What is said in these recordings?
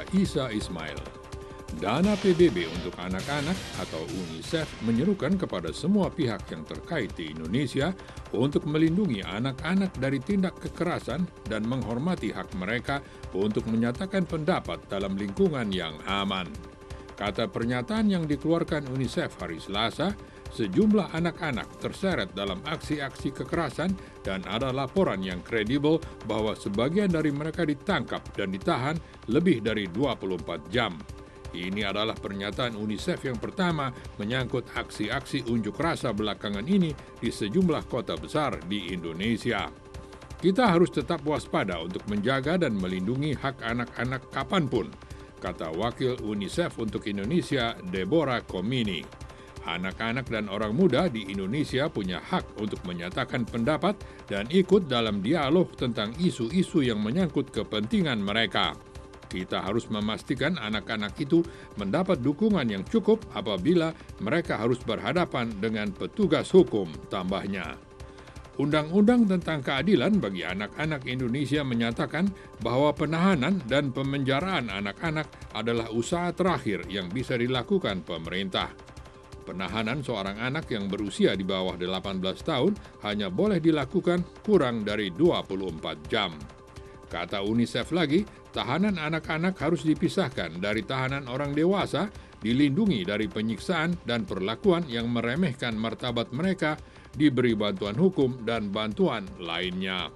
Isa Ismail. Dana PBB untuk anak-anak atau UNICEF menyerukan kepada semua pihak yang terkait di Indonesia untuk melindungi anak-anak dari tindak kekerasan dan menghormati hak mereka untuk menyatakan pendapat dalam lingkungan yang aman. Kata pernyataan yang dikeluarkan UNICEF hari Selasa, sejumlah anak-anak terseret dalam aksi-aksi kekerasan dan ada laporan yang kredibel bahwa sebagian dari mereka ditangkap dan ditahan lebih dari 24 jam. Ini adalah pernyataan UNICEF yang pertama menyangkut aksi-aksi unjuk rasa belakangan ini di sejumlah kota besar di Indonesia. Kita harus tetap waspada untuk menjaga dan melindungi hak anak-anak kapanpun, kata Wakil UNICEF untuk Indonesia, Deborah Komini. Anak-anak dan orang muda di Indonesia punya hak untuk menyatakan pendapat dan ikut dalam dialog tentang isu-isu yang menyangkut kepentingan mereka. Kita harus memastikan anak-anak itu mendapat dukungan yang cukup apabila mereka harus berhadapan dengan petugas hukum, tambahnya. Undang-Undang tentang Keadilan bagi Anak-anak Indonesia menyatakan bahwa penahanan dan pemenjaraan anak-anak adalah usaha terakhir yang bisa dilakukan pemerintah. Penahanan seorang anak yang berusia di bawah 18 tahun hanya boleh dilakukan kurang dari 24 jam. Kata UNICEF lagi, tahanan anak-anak harus dipisahkan dari tahanan orang dewasa, dilindungi dari penyiksaan dan perlakuan yang meremehkan martabat mereka, diberi bantuan hukum dan bantuan lainnya.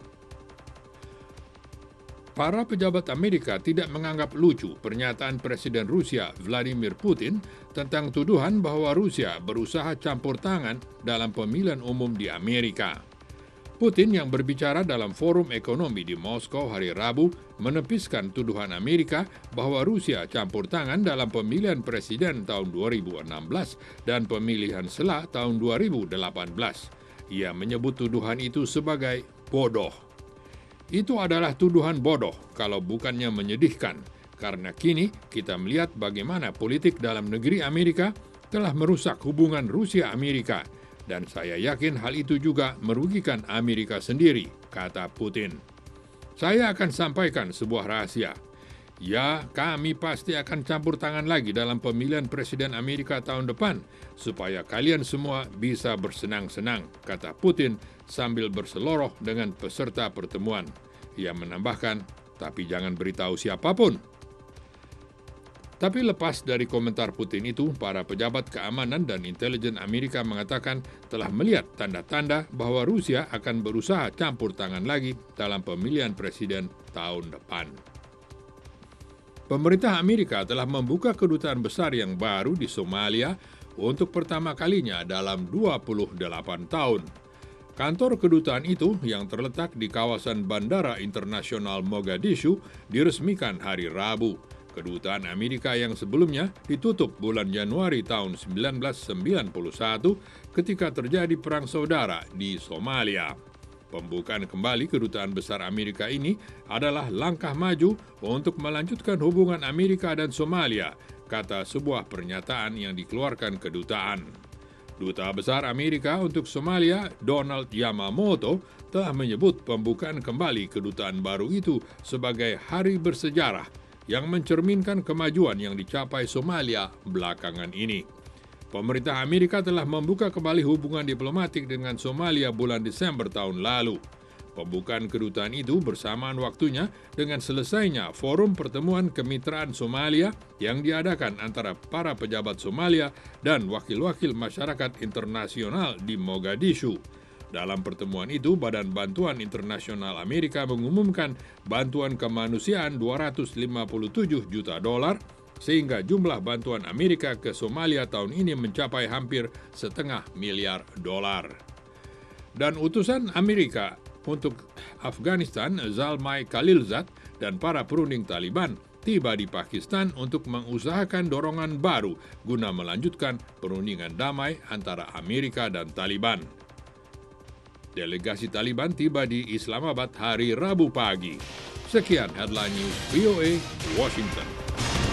Para pejabat Amerika tidak menganggap lucu pernyataan Presiden Rusia Vladimir Putin tentang tuduhan bahwa Rusia berusaha campur tangan dalam pemilihan umum di Amerika. Putin yang berbicara dalam forum ekonomi di Moskow hari Rabu menepiskan tuduhan Amerika bahwa Rusia campur tangan dalam pemilihan presiden tahun 2016 dan pemilihan sela tahun 2018. Ia menyebut tuduhan itu sebagai bodoh. Itu adalah tuduhan bodoh kalau bukannya menyedihkan, karena kini kita melihat bagaimana politik dalam negeri Amerika telah merusak hubungan Rusia-Amerika. Dan saya yakin hal itu juga merugikan Amerika sendiri, kata Putin. Saya akan sampaikan sebuah rahasia. Ya, kami pasti akan campur tangan lagi dalam pemilihan presiden Amerika tahun depan, supaya kalian semua bisa bersenang-senang, kata Putin sambil berseloroh dengan peserta pertemuan. Ia menambahkan, tapi jangan beritahu siapapun. Tapi lepas dari komentar Putin itu, para pejabat keamanan dan intelijen Amerika mengatakan telah melihat tanda-tanda bahwa Rusia akan berusaha campur tangan lagi dalam pemilihan presiden tahun depan. Pemerintah Amerika telah membuka kedutaan besar yang baru di Somalia untuk pertama kalinya dalam 28 tahun. Kantor kedutaan itu yang terletak di kawasan Bandara Internasional Mogadishu diresmikan hari Rabu. Kedutaan Amerika yang sebelumnya ditutup bulan Januari tahun 1991 ketika terjadi perang saudara di Somalia. Pembukaan kembali kedutaan besar Amerika ini adalah langkah maju untuk melanjutkan hubungan Amerika dan Somalia, kata sebuah pernyataan yang dikeluarkan kedutaan. Duta Besar Amerika untuk Somalia, Donald Yamamoto, telah menyebut pembukaan kembali kedutaan baru itu sebagai hari bersejarah yang mencerminkan kemajuan yang dicapai Somalia belakangan ini. Pemerintah Amerika telah membuka kembali hubungan diplomatik dengan Somalia bulan Desember tahun lalu. Pembukaan kedutaan itu bersamaan waktunya dengan selesainya forum pertemuan kemitraan Somalia yang diadakan antara para pejabat Somalia dan wakil-wakil masyarakat internasional di Mogadishu. Dalam pertemuan itu, Badan Bantuan Internasional Amerika mengumumkan bantuan kemanusiaan $257 juta, sehingga jumlah bantuan Amerika ke Somalia tahun ini mencapai hampir $500 miliar. Dan utusan Amerika untuk Afghanistan, Zalmay Khalilzad, dan para perunding Taliban tiba di Pakistan untuk mengusahakan dorongan baru guna melanjutkan perundingan damai antara Amerika dan Taliban. Delegasi Taliban tiba di Islamabad hari Rabu pagi. Sekian Headline News VOA, Washington.